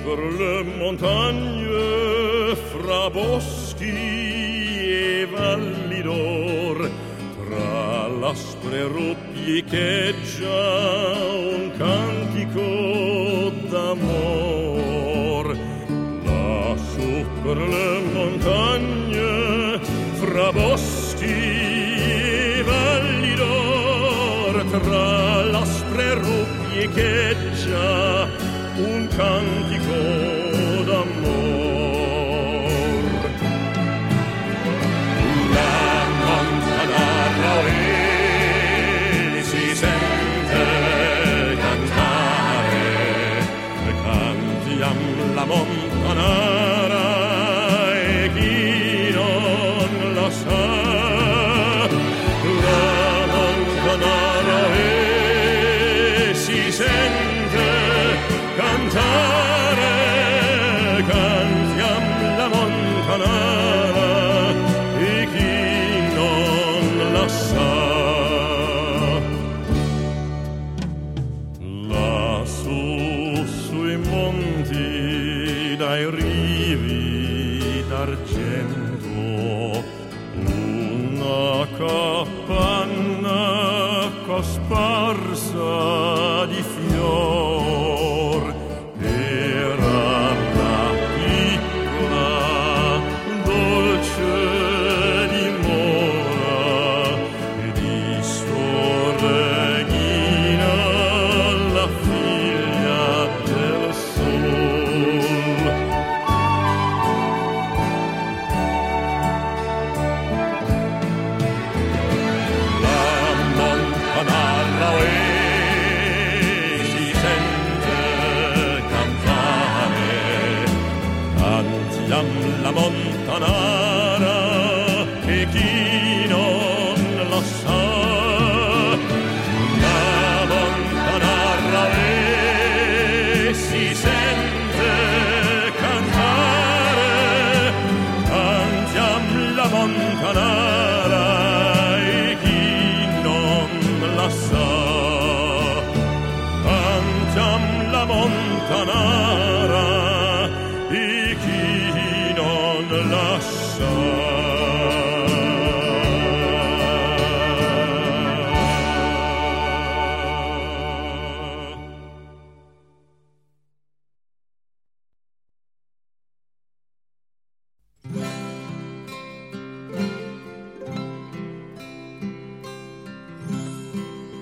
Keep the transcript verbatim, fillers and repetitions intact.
per le montagne, fra boschi e valli d'or, tra l'aspre rupi echeggia un cantico d'amor. Lassù per le montagne, fra boschi e valli d'or, tra l'aspre rupi echeggia un cantico d'amor. La montanara e si sente cantare, cantiam la montanara e chi non la sa. La montanara e si sente cantare, cantiam la montanara e chi non la sa. Lassù sui monti dai rivi d'argento una capanna cosparsa di fior. Era la piccola dolce dimora di suor Regina, la figlia del sol. La montanara e si sente cantare, cantiam la montanara